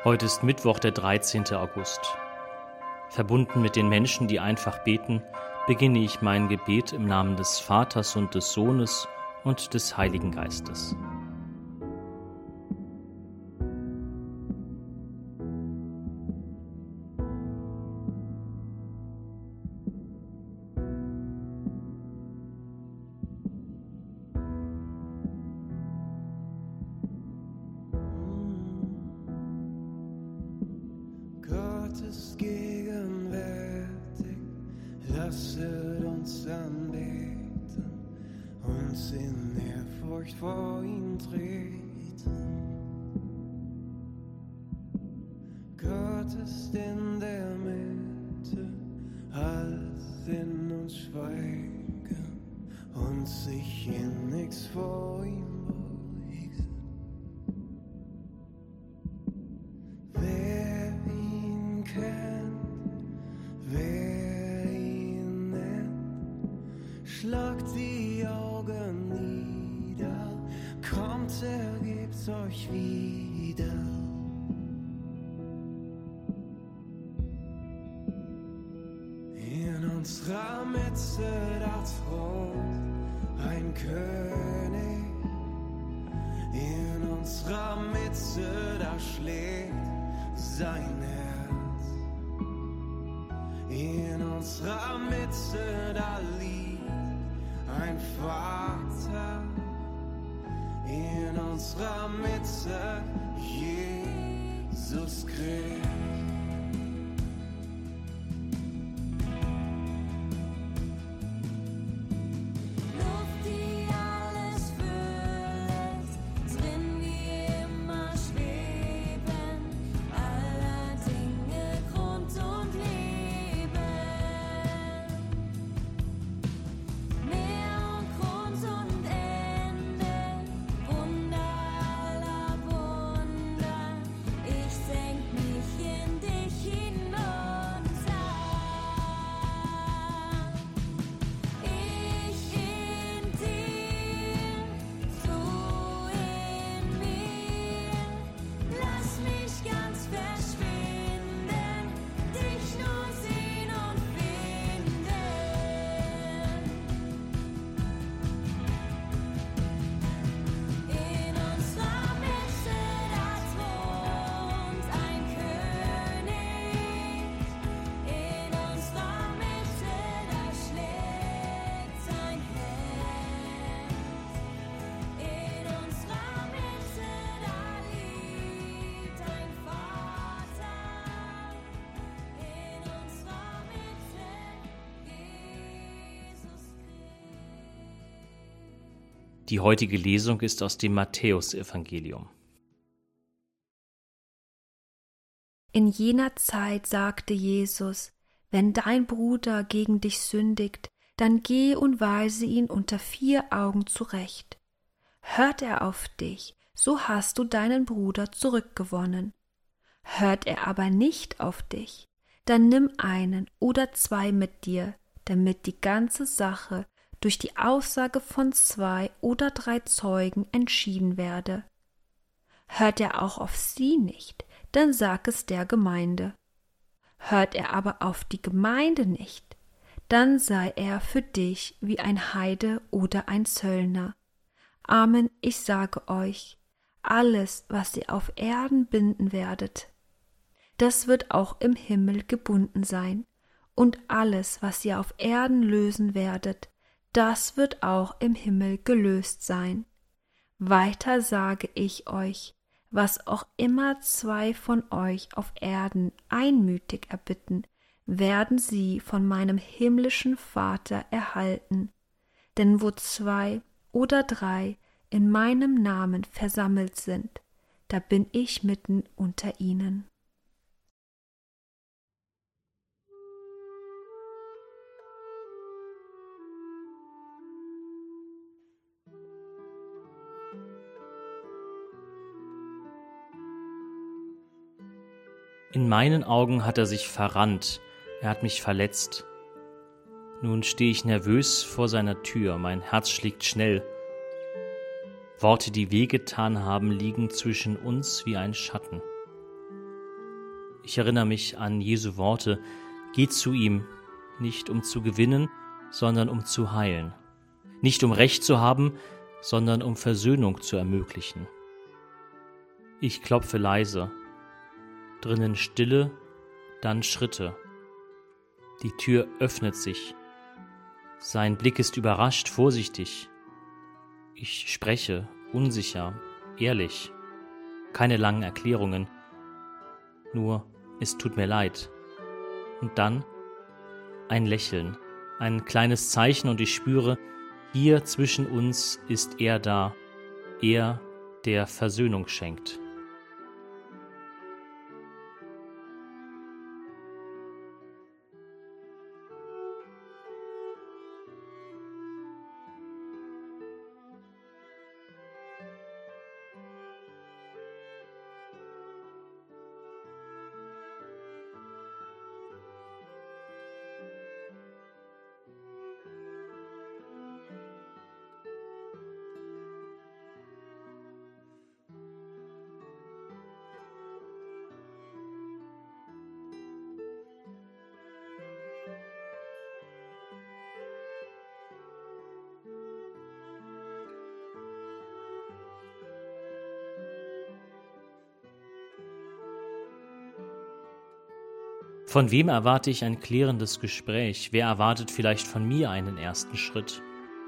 Heute ist Mittwoch, der 13. August. Verbunden mit den Menschen, die einfach beten, beginne ich mein Gebet im Namen des Vaters und des Sohnes und des Heiligen Geistes. Ist gegenwärtig, lasset uns anbeten, uns in Ehrfurcht vor ihn treten. Gott ist in der Mitte, alles in uns schweigen und sich in nichts vor ihm beugen. Wer ihn nennt, schlagt die Augen nieder, kommt, ergebt's euch wieder. In unserer Mitte da thront ein König, in unserer Mitte da schlägt sein Herz. In unserer Mitte, da liegt ein Vater. In unserer Mitte, Jesus Christus. Die heutige Lesung ist aus dem Matthäusevangelium. In jener Zeit sagte Jesus: Wenn dein Bruder gegen dich sündigt, dann geh und weise ihn unter 4 Augen zurecht. Hört er auf dich, so hast du deinen Bruder zurückgewonnen. Hört er aber nicht auf dich, dann nimm einen oder 2 mit dir, damit die ganze Sache durch die Aussage von 2 oder 3 Zeugen entschieden werde. Hört er auch auf sie nicht, dann sag es der Gemeinde. Hört er aber auf die Gemeinde nicht, dann sei er für dich wie ein Heide oder ein Zöllner. Amen, ich sage euch, alles, was ihr auf Erden binden werdet, das wird auch im Himmel gebunden sein, und alles, was ihr auf Erden lösen werdet, das wird auch im Himmel gelöst sein. Weiter sage ich euch, was auch immer 2 von euch auf Erden einmütig erbitten, werden sie von meinem himmlischen Vater erhalten. Denn wo 2 oder 3 in meinem Namen versammelt sind, da bin ich mitten unter ihnen. In meinen Augen hat er sich verrannt, er hat mich verletzt. Nun stehe ich nervös vor seiner Tür, mein Herz schlägt schnell. Worte, die wehgetan haben, liegen zwischen uns wie ein Schatten. Ich erinnere mich an Jesu Worte: Geht zu ihm, nicht um zu gewinnen, sondern um zu heilen. Nicht um Recht zu haben, sondern um Versöhnung zu ermöglichen. Ich klopfe leise. Drinnen Stille, dann Schritte. Die Tür öffnet sich. Sein Blick ist überrascht, vorsichtig. Ich spreche, unsicher, ehrlich. Keine langen Erklärungen. Nur, es tut mir leid. Und dann ein Lächeln, ein kleines Zeichen und ich spüre, hier zwischen uns ist er da, er, der Versöhnung schenkt. Von wem erwarte ich ein klärendes Gespräch? Wer erwartet vielleicht von mir einen ersten Schritt?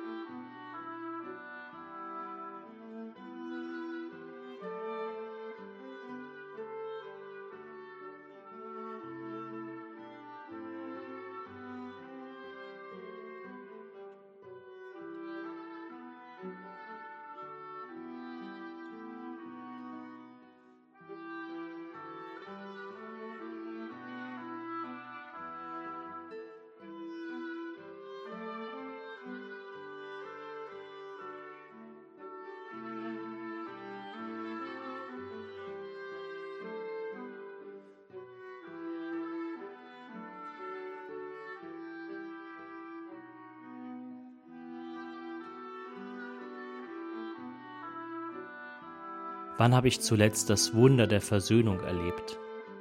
Wann habe ich zuletzt das Wunder der Versöhnung erlebt?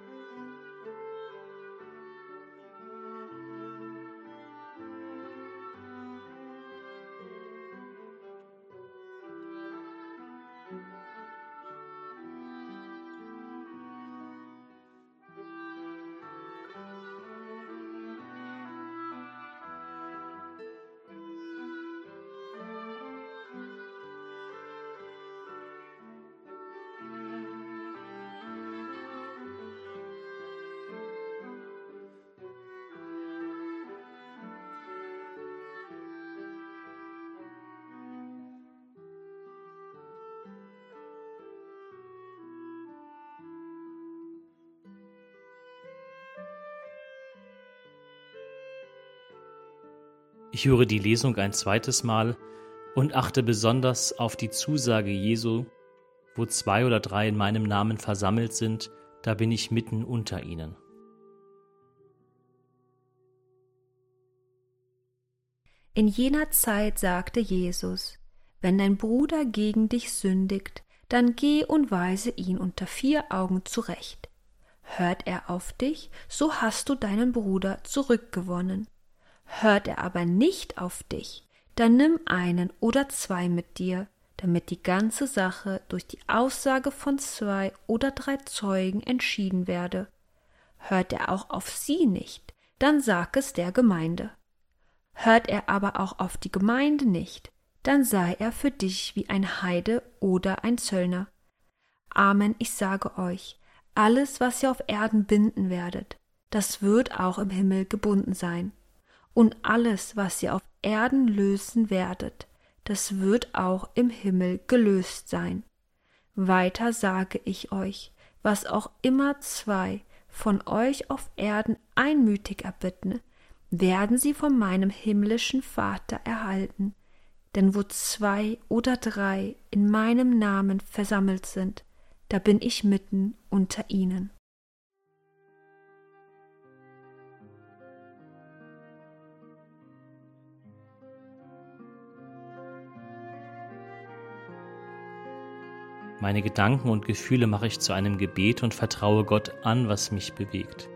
Ich höre die Lesung ein zweites Mal und achte besonders auf die Zusage Jesu: Wo 2 oder 3 in meinem Namen versammelt sind, da bin ich mitten unter ihnen. In jener Zeit sagte Jesus: Wenn dein Bruder gegen dich sündigt, dann geh und weise ihn unter 4 Augen zurecht. Hört er auf dich, so hast du deinen Bruder zurückgewonnen. Hört er aber nicht auf dich, dann nimm 1 oder 2 mit dir, damit die ganze Sache durch die Aussage von 2 oder 3 Zeugen entschieden werde. Hört er auch auf sie nicht, dann sag es der Gemeinde. Hört er aber auch auf die Gemeinde nicht, dann sei er für dich wie ein Heide oder ein Zöllner. Amen, ich sage euch, alles, was ihr auf Erden binden werdet, das wird auch im Himmel gebunden sein. Und alles, was ihr auf Erden lösen werdet, das wird auch im Himmel gelöst sein. Weiter sage ich euch, was auch immer 2 von euch auf Erden einmütig erbitten, werden sie von meinem himmlischen Vater erhalten. Denn wo 2 oder 3 in meinem Namen versammelt sind, da bin ich mitten unter ihnen. Meine Gedanken und Gefühle mache ich zu einem Gebet und vertraue Gott an, was mich bewegt.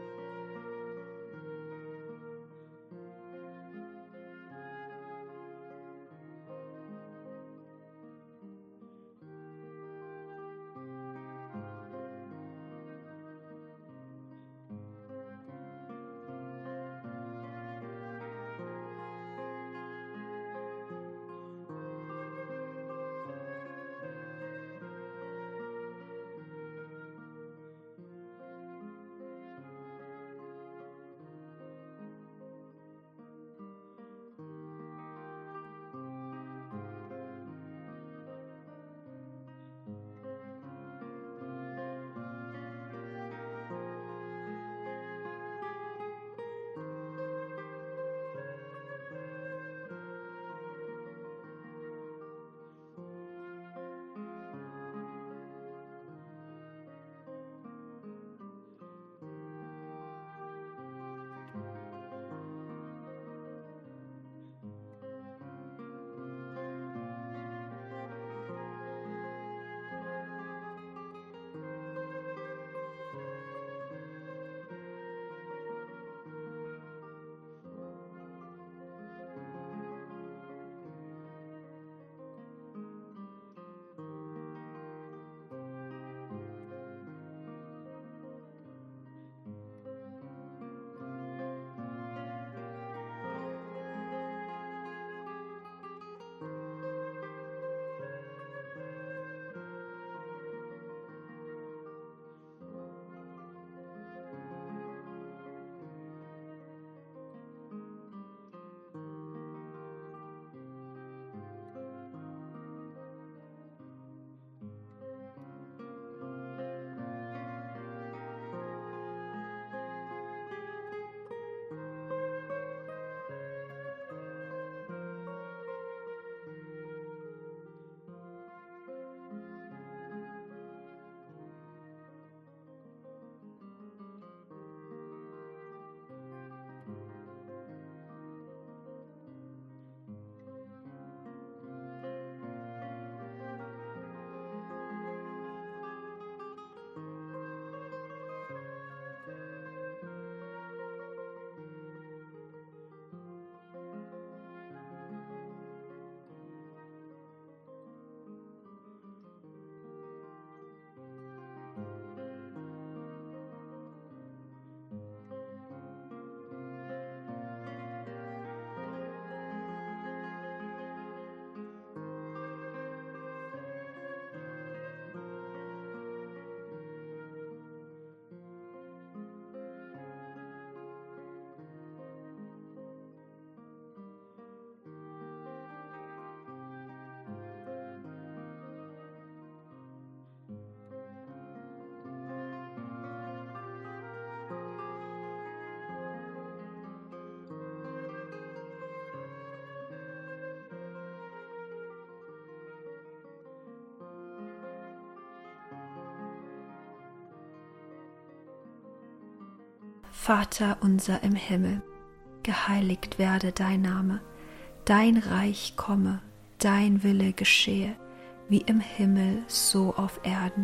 Vater unser im Himmel, geheiligt werde dein Name, dein Reich komme, dein Wille geschehe, wie im Himmel so auf Erden.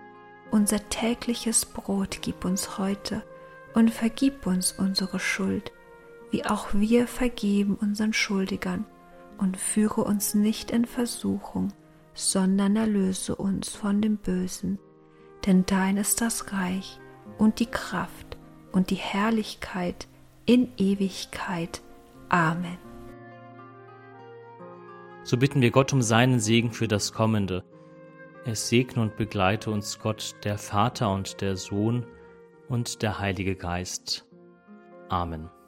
Unser tägliches Brot gib uns heute und vergib uns unsere Schuld, wie auch wir vergeben unseren Schuldigern, und führe uns nicht in Versuchung, sondern erlöse uns von dem Bösen. Denn dein ist das Reich und die Kraft und die Herrlichkeit in Ewigkeit. Amen. So bitten wir Gott um seinen Segen für das Kommende. Es segne und begleite uns Gott, der Vater und der Sohn und der Heilige Geist. Amen.